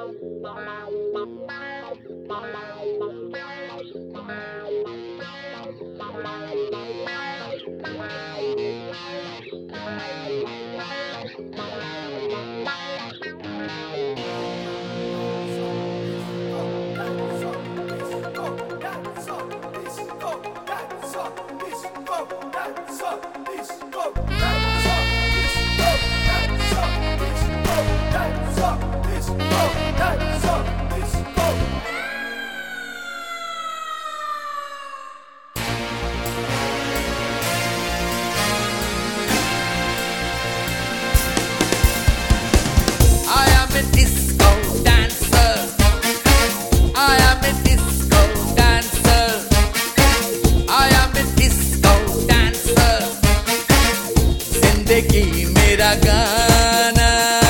मेरा गाना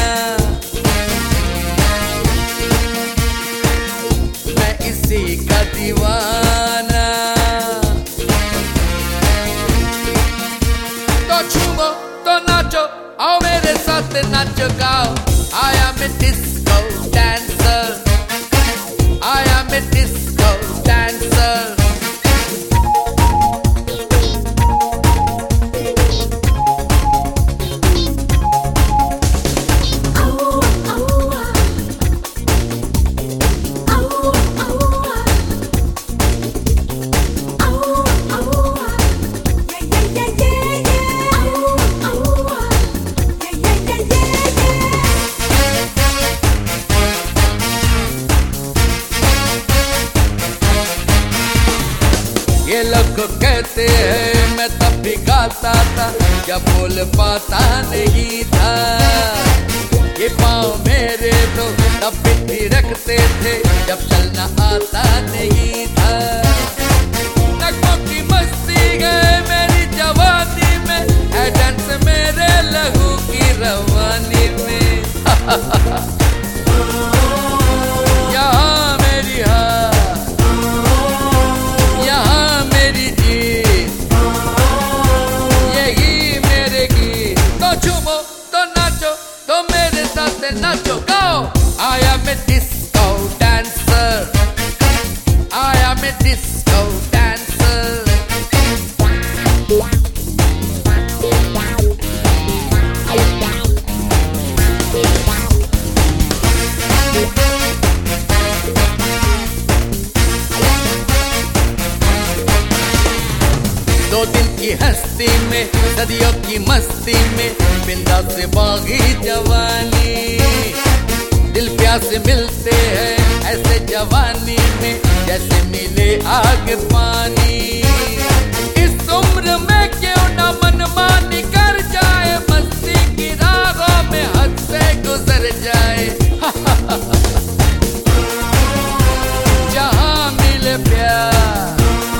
मैं इसी का दीवाना। तो झूमो तो नाचो, आओ मेरे साथ नाचो गाओ। I am a disco dancer, I am a disco dancer। ये लोग कहते हैं मैं तब भी गाता था जब बोल पाता नहीं था। ये पाँव मेरे तो तब भी थिरकते थे जब चलना आता नहीं था। नगमों की मस्ती गए मेरी जवानी में, है डांस मेरे लहू की रवानी में। यहाँ मेरी हार, nacho go। I am a disco dancer, I am a disco dancer। दो दिन की हस्ती में, सदियों की मस्ती में, बिंदास से बागी जवानी। दिल प्यास मिलते हैं ऐसे जवानी में, जैसे मिले आग पानी। इस उम्र में क्यों ना मनमानी कर जाए, मस्ती की राहों में हद से गुजर जाए। जहाँ मिले प्यार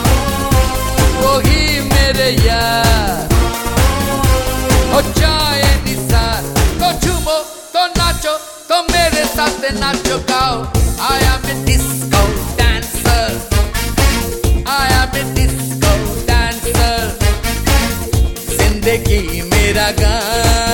वही मेरे यार, हो जाए निसार। तो झूमो तो नाचो, तो मेरे साथ नाचो गाओ। I am a disco dancer, I am a disco dancer। जिंदगी मेरा गाना